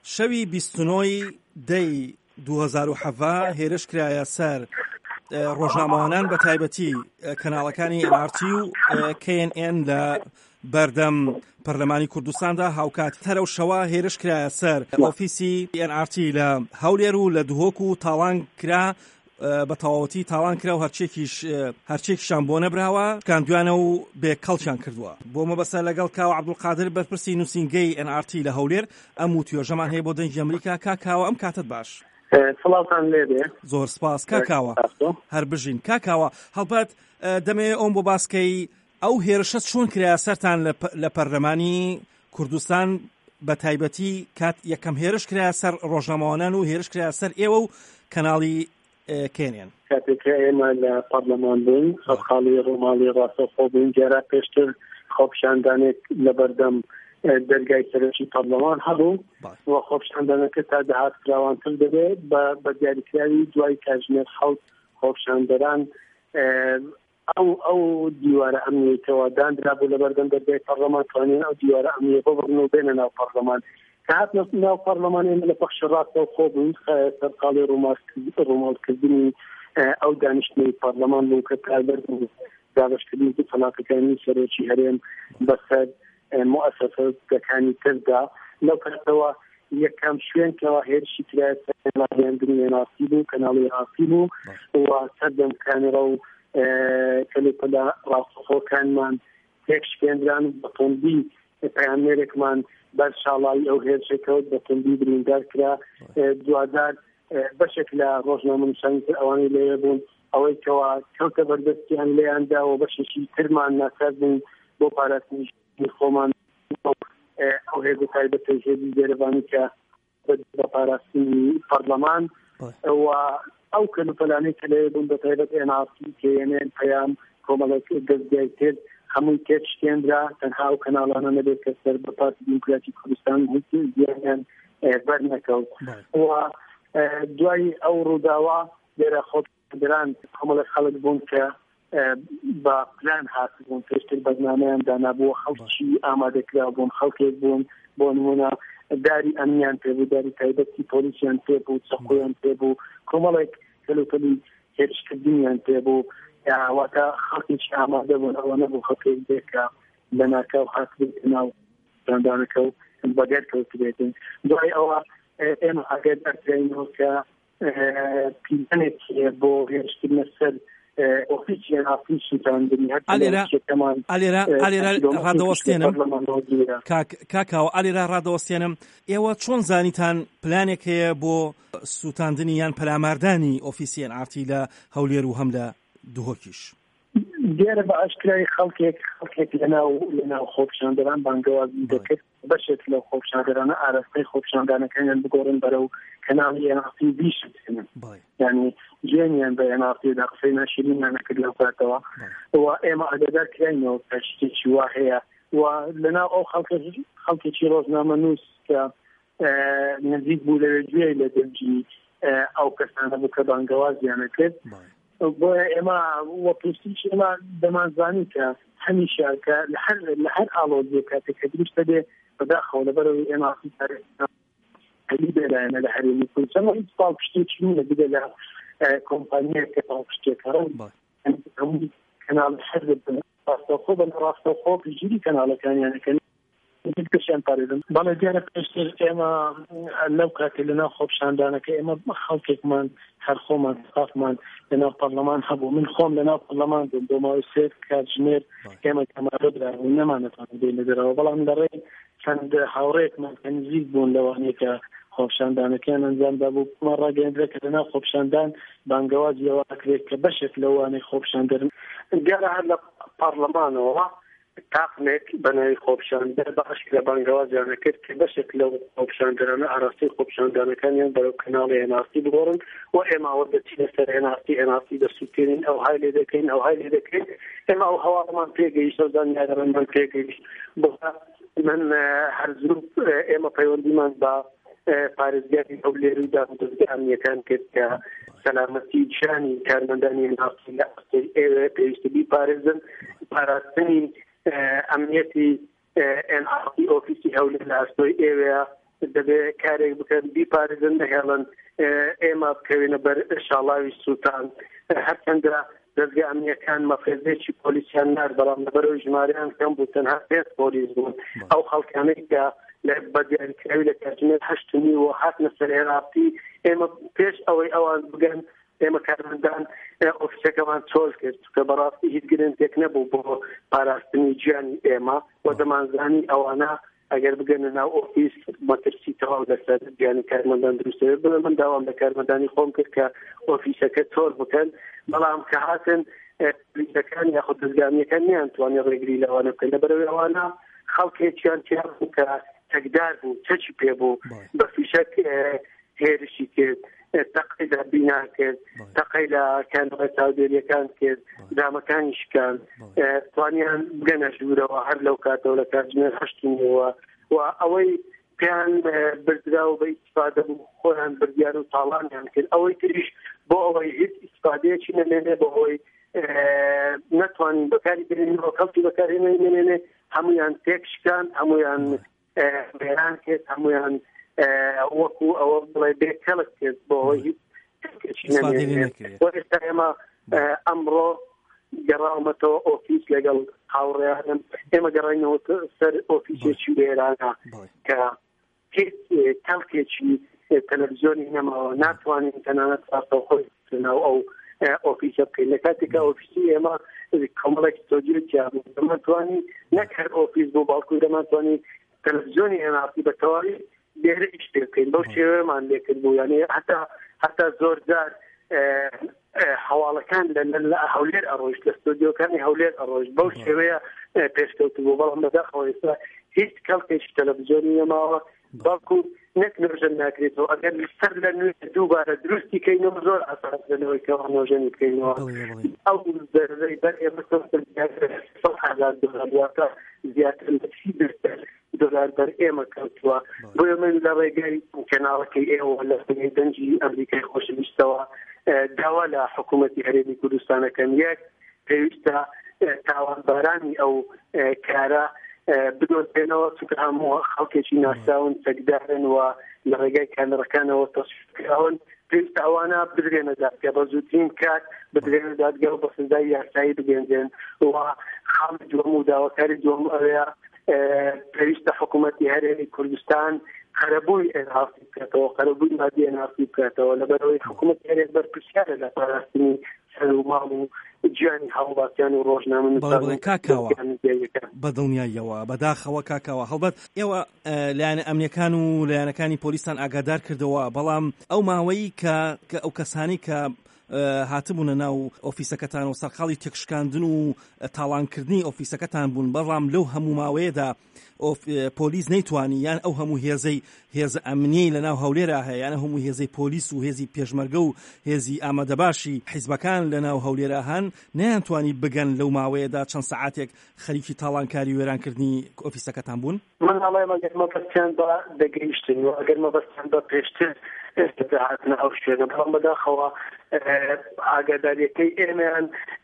شەوی 29 دەی 2007 هێرش کرایە سەر ڕۆژنامەوانان بە تایبەتی کەناڵەکانی NRT و KNN لە بەردەم پەرلەمانی کوردستاندا هاوکات تەرە و شەوە هێرش کرایە سەر ئۆفیسی NRT لە هەولێر و لە دهۆک و تاوان کرا بە تەواوەتی تاوان کرا و هەرچێکیشان بۆ نەبراوە کاندوانە و بێکەڵچیان کردووە. بۆ مەبەستە لەگەڵ کاوە عەبدولقادر بەرپرسی نووسینگەی NRT لە هەولێر ئەم و توێژەمان هەیە بۆ دەنگی ئەمریکا. کاکاوە ئەم کاتت باش. سڵاوتان لێبێ. زۆر سپاس کاکاوە. هەر بژین کاکاوە هەڵبەت دەمێ ئەوم بۆ باسکەی ئەو هێرشە چۆن کرایە سەرتان لە پەرلەمانی کوردستان بە تایبەتی کات یەکەم هێرش کرایە سەر ڕۆژنامەوانان و هێرش کرایە سەر ئێوە و کەناڵی کێنێن. کاتێککە ئێمە لە پەرلەمان بووین خەڵی ڕۆماڵی ڕاستەوخۆ بووین دیارە پێشتر خۆپیشاندانێک لە بەردەم دەرگای سەرۆکی پەرلەمان هەبوو و خۆپیشاندانەکە تا دەهات فراوانتر دەبێت بە دیاریکراوی دوای کاتژمێر 7 خۆپیشاندەران ئەو دیوارە ئەمنیەتەوە دانرا بوو لە بەردەم دەرگای پەرلەمان توانین ئەو دیوارە ئەمنیەتە بڕن و بێنە ناو پەرلەمان کە هاتنە ناو پەرلەمان ئێمە لە پەخشی ڕاستەوخۆ بووین سەرقاڵی ڕۆماڵکردنی ئەو دانیشتنی پەرلەمان بوو کە کاربەر دابەشکردنی فەلاکەکانی سەرۆکی هەرێم بەسەر مؤسسەکانی تردا لەو کاتەوە یەکەم شوێنکەوە هێرشی کرایە سەرهێناندنی NRT بوو کەناڵی NRT بوو و سەردەم کامێرە و کەلێپەدا ڕاستەوخۆکانمان تێکشکێنران بە توندی پەیامێرێکمان بەرشاڵایی ئەو هێرشەکەوت بە توندی بریندار کرا دوادار بەشێک لە ڕۆژنامەنووسانی ئەوانەی لێ بوون ئەوەی کەوا کەوتە بەردەستیان لێیاندا و بەشێکی ترمان ناکات بوون بۆ پاراستنی خۆمان ئەو هێز تایبەتە هێزی جێرەبانی کە بە پاراستنی پەرلەمان و ئەو کەلوپەلانەی کە لێ بوون بە تایبەت NRT KNN پەیام کۆمەڵێک دەستگای تر هەمووی تێکشکێنرا تەنها ئەو کەناڵانە نەبێت کە سەر بە پارتی دیموکراتی کوردستان زیانیان بەرنەکەوت و دوای ئەو ڕووداوە لێرە خۆپیشاندەران کۆمەڵێک خەڵک بوون کە بە پلان هاتبوون پێشتر بەرنامەیان دانابووە خەڵکی ئامادەکرا بوون خەڵکێک بوون بۆ نمونە داری ئەمنیان پێبوو داری تایبەتی پۆلیسیان پێبوو چەقۆیان پێبوو کۆمەڵێک کەلوپەلی هێرشکردنیان پێبوو واتە خەڵکیی ئامادە بوون ئەوە نەبوو خەڵکێک بێکە لە ناکاو هاتبێت ناو داندانەکە و بەگەر کەوتبێتن دوای ئەوە ئێمە ئاگادارکراینەوە کە پیلەنێک بۆ هێرشکردنە سەر ئۆفیسیان ئافریشتاندنی ئالێرا ڕادەوەستێنم کاکاوە ئالێرا ڕادەوەستێنم ئێوە چۆن زانیتان پلانێک هەیە بۆ سوتاندنی یان پەلاماردانی ئۆفیسی NRT لە هەولێر و هەم لە دهۆکیش دیارە بە ئاشکرای خەڵکێک لەناو خۆپیشاندەران بانگەوازی دەکرد بەشێک لەو خۆپیشاندەرانە ئاراستەی خۆپیشاندانەکەیان بگۆڕن بەرەو کەناڵی NRT بیشتن یعنی جێنیان بە NRT دا قسەی ناشرینیان نەکرد لەو کاتەوە و ئێمە ئاگادارکراینەوە کە شتێکی وا هەیە و لەناو ئەو خەڵکێکی ڕۆژنامەنووس کە نزیک بوو لەوێ گوێی لە دەنگی ئەو کەسانە بوو کە بانگەوازیانە کرد بۆیە ئێمە وەپرسیش ئێمە دەمانزانی کە هەمیشە کە لە هەر ئاڵۆزیە کاتێک کە دروستە بێ بەداخەوە لەبەرەوەی NRT هەلی بێلایەنە لە هەرێمی کوردستان هیچ پاڵپشتێکی نیە بگە لە کۆمپانیەکە پاڵپشتێکەڕە هەمووی کەناڵ هەر ڕاستەوخۆ بە ڕاستەوخۆ پشگیری کەناڵەکانیانەکەن کەشیان پارێزن بەڵێ دیارە پێشتر ئێمە لەو کاتێ لەناو خۆپیشاندانەکە ئێمە خەڵکێکمان هەر خۆمان سافمان لەناو پەرلەمان هەبوو من خۆم لەناو پەرلەمان بووم بۆ ماوەی 3 کاتژمێر ئێمە کەمارە براون نەمانەتوانین بێنە دەرەوە بەڵام لەڕێی چەند هاوڕێکمان کە نزیک بوون لەوانەیە کە خۆپیشاندانەکەیان ئەنجامدا بوو کۆمە ڕاگەیاندرا کە لەناو خۆپیشاندان بانگەوازیەوە ئەکرێت کە بەشێک لەوانەی خۆپیشاندەرن دیارە هەر لە پەرلەمانەوە تاقمێک بەناوی خۆپیشاندەر بەش لە بانگەوازیانە کرد کە بەشێک لەو خۆپیشاندەرانە ئاراستەی خۆپیشاندانەکانیان بەرەو کەناڵی NRT بگۆڕن و ئێمە ئەوە دەچینە سەر NRT دەسووتێنین ئەو های لێ دەکەین ئێمە ئەو هەواڵەمان پێگەیشت ئەو زانیاریمان پێگەیشت بۆ من هەرزوو ئێمە پەیوەندیمان بە پارێزگاری هەولێر و دادگای ئەمنیەکان کرد کە سەلامەتی جیهانی کارمەندانی NRT لە ئەستۆی ئێوە پێویستە بیپارێزن پاراستنی ئەمنیەتی NRT ئۆفیسی هەولێر لە ئەستۆی ئێوەیە دەبێ کارێک بکەن بیپارێزن نەهێڵن ئێمە بکەوێنە بەر شاڵاوی سووتان هەرچەندە دەستگا ئەمنیەکان مەفرێزێکی پۆلیسیان نار بەڵام لەبەرەوەی ژمارەیان کەم بوو تەنها 5 پۆلیس بوون ئەو خەڵکانەی کە بە دیاریکراوی لە کاتژمێر 8:30 و هاتنە سەر عێراقی ئێمە پێش ئەوەی ئەوان بگەن ئێمە کارمەندان ئۆفیسەکەمان چۆڵ کرد کە بەڕاستی هیچ گرنگێک نەبوو بۆ پاراستنی گیانی ئێمە و دەمانزانی ئەوانە ئەگەر بگەنە ناو ئۆفیس مەترسی تەواو لەسەر گیانی کارمەندان دروستەوێ بڵێ من داوام لە کارمەندانی خۆم کرد کە ئۆفیسەکە چۆڵ بکەن بەڵام کە هاتن پلیسەکان یاخود دەستگامیەکان نیانتوانێ ڕێگری لەوانە بکەن لەبەرەوەی ئەوانە خەڵکێکیان تیان بوو کە تەکدار بوو چەکی پێ بوو بە فیشەک هێرشی کرد تەقەی لە بینا کرد تەقەی لە کانەڵە چاودێریەکان کرد دامەکانی شکان توانیان بگەنە ژوورەوە هەر لەو کاتەوە لە کاتژمێر 8:30 و ئەوەی پێیان بردرا و بە ئیستیفادە بوو خۆیان بردیان و تاڵانیان کرد ئەوەی تریش بۆ ئەوەی هیچ ئیستیفادەیەکی نەمێنێ بۆ ئەوەی نەتوانین بەکاری بێنینەوە کەڵکی بەکارهێنێنێ هەمویان تێکشکان هەمویان بێران کرد هەمویان وەکو ئەوە بڵێ بێکەڵک کرد بۆ ئەوەی هیچ ئێستا ئێمە ئەمڕۆ گەڕاومەتەوە ئۆفیس لەگەڵ هاوڕێیانم ئێمە گەڕاینەوە سەر ئۆفیسێکی وێرانە کە هیچ کەڵکێکی تەلەڤیزیۆنی نەماوە ناتوانین تەنانەت ساستەوە خۆی ناو ئەو ئۆفیسە بکەین لە کاتێکە ئۆفیسی ئێمە کۆمەڵێکی تۆجیرتیا بوو دەمانتوانی نەک هەر ئۆفیس بوو باڵکوی دەمانتوانی تەلەڤیزیۆنی هێناسی بە تەواوی لێرە ئیش پێ بکەین بەو شێوەیەمان لێکرد بوو یعنی حتا زۆر جار حواڵەکان لە هەولێر ئەڕۆیشت لە ستۆدیۆکانی هەولێر ئەڕۆیشت بەو شێوەیە پێشکەوت بوو بەڵام بەداخەوە ئێستا هیچ کەڵکێکی تەلەڤیزیۆنی نەماوە بەڵکو نەک نۆژەن ناکرێتەوە ئەگەر سەر لە نوێ دووبارە دروستی کەینەوە زۆر ئاسان لەنەوەی کەەوە نۆژەنی بکەینەوە ئەو زەرەی بەر ئێمە $100,000 زیاتر لە $30 بەر ئێمە کەوتووە بۆیە من لە ڕێگای کەناڵەکەی ئێوە لە دەنجی ئەمریکای خۆشەویستەوە داوا لە حکوومەتی هەرێمی کوردستانەکەم یەک پێویستە تاوانبارانی ئەو کارە بدۆزێنەوە چونکە هەموو خەڵکێکی ناساون سەگدارن و لە ڕێگای کامێرەکانەوە تەشویقکراون پێویستە ئەوانە بدرێنە دادگا بە زووترین کات بدرێنە دادگا و بە سزای یاسایی بگەێنرێن و خاڵی دووەم و داواکاری دووەم ئەوەیە پێویستە حکوومەتی هەرێمی کوردستان خەرەبووی ئێناسی بکاتەوە خەرەبووی مادی ئێناسی بکاتەوە لەبەرەوەی حکوومەتی هەرێم بەرپرسیارە لە پاراستنی سەر و ماڵ و گیانی هاوڵاتیان و ڕۆژنامە کاکاوە بە دڵنیاییەوە بەداخەوە کاکاوە هەڵبەت ئێوە لایەنە ئەمنیەکان و لایەنەکانی پۆلیسان ئاگادار کردەوە بەڵام ئەو ماوەی کە ئەو کەسانی کە هاتبوونە ناو ئۆفیسەکەتان و سەرقاڵی تێکشکاندن و تاڵانکردنی ئۆفیسەکەتان بوون بەڵام لەو هەموو ماوەیەدا پۆلیس نەیتوانی یان ئەو هەموو هێزە ئەمنیی لە ناو هەولێرا هەیە یان هەموو هێزەی پۆلیس و هێزی پێشمەرگە و هێزی ئامادەباشی حیزبەکان لە ناو هەولێرا هەن نەیانتوانی بگەن لەو ماوەیەدا چەند سەعاتێک خەریکی تاڵانکاری وێرانکردنی ئۆفیسەکەتان بوون من ئەڵێم ئەگەر مەبەستیان بە دەگەیشتن و ئەگەر مەبەستیان بە پێشتر ئێستا هاتنە ئەو شوێنە بەڵام بەداخەوە ئاگاداریەکەی ئێمەیان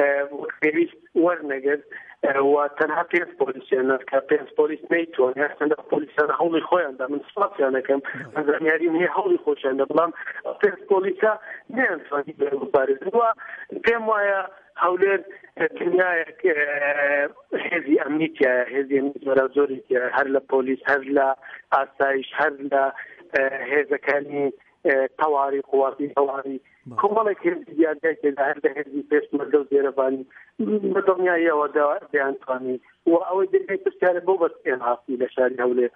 پێویست وەرنەگرت و تەنها 5 پۆلیسیان کە 5 پۆلیس نەیتوانێت هەرچەندە پۆلیسان هەوڵی خۆیاندا من سڵاتیانەکەم ئەنجامیاری نییە هەوڵی خۆشیاندا بەڵام 5 پۆلیسا نەیانتوانی بپارێزن و پێم وایە هەولێر دنیایەک هێزی ئەمنیتیایە هێزی ئەمنیت زۆرە هەر لە پۆلیس هەر لە ئاسایش هەر لە هێزەکانی تەواری قواتی تەواری کۆمەڵێک هێزی دیارگایکێدا هەر لە هێزی پێشمەرگە و زێرەبانی بە دڵنیاییەوە دەیانتوانی و ئەوەی دەرگای پرسیارە بۆ بەس ئێنهاسی لە شاری هەولێر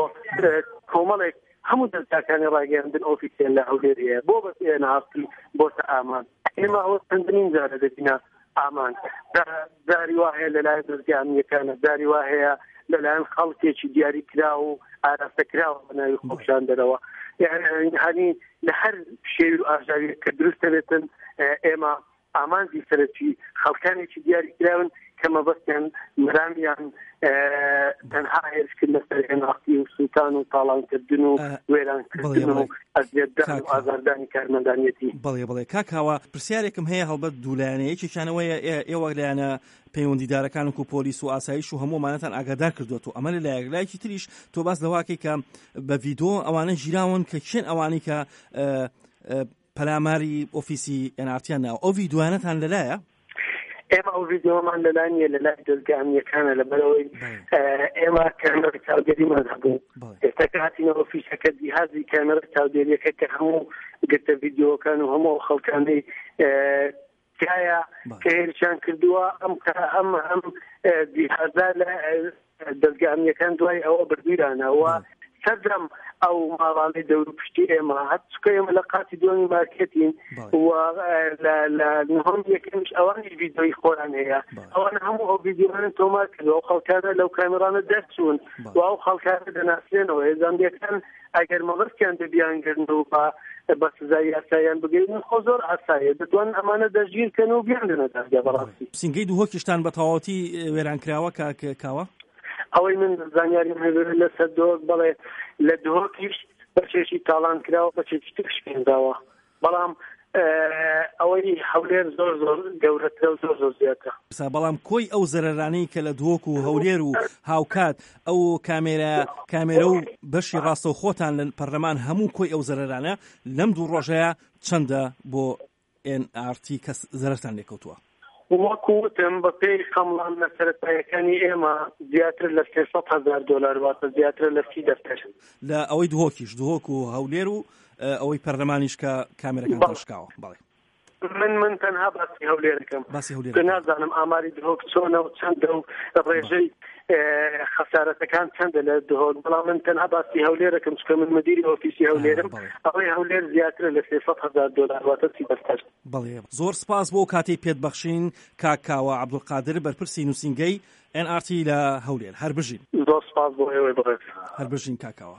کۆمەڵێک هەموو دەستگاکانی ڕاگەیاندن ئۆفیسیال لە هەولێر هەیە بۆ بەس ئێنهاسی بۆتە ئامان ئێمە ئەوە چەندمین جارە دەبینە ئامان داری وا هەیە لەلایەن دەستگا ئەمنیەکانە داری وا هەیە لەلایەن خەڵکێکی دیاری کرا و ئاراستەکراوە بە ناوی خۆپیشاندەرەوە یعنی لە هەر شێوی و ئاژاوی کە دروستە بێتن ئێمە ئامانجی سەرەکی خەڵکانێکی دیاریکراون کە مەبەستیان مرامیان تەنها هێرشکرد لەسەر هێناختی و سووتان و تاڵانکردن و وێرانکردن و ئەزیێتدان و ئازاردانی کارمەندانیەتی. بەڵێ کاکاوە پرسیارێکم هەیە هەڵبەت دوولایەنەیەکیشانەوەیە ئێوە لایەنە پەیوەندیدارەکان و پۆلیس و ئاسایش و هەموومانەتان ئاگادار کردوێت و ئەمە لایەکی تریش تۆ باس لەواکەی کە بە ڤیدۆ ئەوانە ژیراون کە چێن ئەوانی کە پەلاماری ئۆفیسی NRTیان ناوە ئەو ڤیدۆیانەتان لەلایە؟ ئێمە ئەو ڤیدۆمان لەلایە لە لای دەستگا ئەمنیەکانە لەبەرەوەی ئێمە کامێرە چاودێریمان هەبوو ئێستا کە هاتینەوە ئۆفیسەکە جیهازی کامێرە چاودێریەکە کە هەموو گرتە ڤیدۆکان و هەموو خەڵکانەی تایە کە هێرشیان کردووە ئەم جیهازە لە دەستگا ئەمنیەکان دوای ئەوە بردویرانەوە سەردەم ئەو ماڵانەی دەور پشتی ئێمە هەچکە ئێمە لە قاتی دومی مارکێتین و لە نهۆم یەکەمیش ئەوانی ڤیدۆی خۆران هەیە ئەوانە هەموو ئەو ڤیدۆیان تۆمار کردەوە ئەو خەڵکانە لەو کامێرانە دەرچوون و ئەو خەڵکانە دەناسێنەوە هێزانبیەکان ئەگەر مەبەستیان دەبیانگرن و بە سزای یاساییان بگەین خۆ زۆر ئاساییە دەتوان ئەمانە دەژگیرکەن و بیاندنە دەستگا بەڕاستی. سینگەی دووهۆکیشتان بە تەواوەتی وێرانکراوە کاوە؟ ئەوەی من زانیاریم هەبێت لەسەر دۆک بەڵێ لە دۆکیش بەچێکی تاڵان کراوە بەچێکی ترش پێنراوە بەڵام ئەوەی هەولێر زۆر گەورەترە و زۆر زیاتر. بەڵام کۆی ئەو زەرەرانەی کە لە دۆک و هەولێر و هاوکات ئەو کامێرە و بەشی ڕاستە و خۆتان لە پەرلەمان هەموو کۆی ئەو زەرەرانە لەم دوو ڕۆژەیە چەندە بۆ NRT کە زەرەرتان لێکەوتووە؟ وەکوتم بە پێی قەمڵان لە سەرەتاییەکانی ئێمە زیاتر لە $300,000 واتە زیاتر لە 30 دەفتەر لە ئەوەی دهۆک و هەولێر و ئەوەی پەرلەمانیش کە کامێرەکان تەشکاوە. بەڵێ من تەنها باسی هەولێرەکەم نازانم ئاماری دهۆک چۆنە و چەندە و ڕێژەی خەسارەتەکان چەندە لە دهۆک بەڵام من تەنها باسی هەولێرەکەم چکە من مدیری ئۆفیسی هەولێرم ئەوەی هەولێر زیاتر لە $300,000 واتە 30 دەفتەر. بەڵێ زۆر سپاس بۆ کاتی پێتبەخشین کاکاوە عەبدولقادر بەرپرسی نووسینگەی NRT لە هەولێر. هەر بژین. زۆر سپاس بۆ ئێوەی بڕێز. هەر بژین کاکاوە.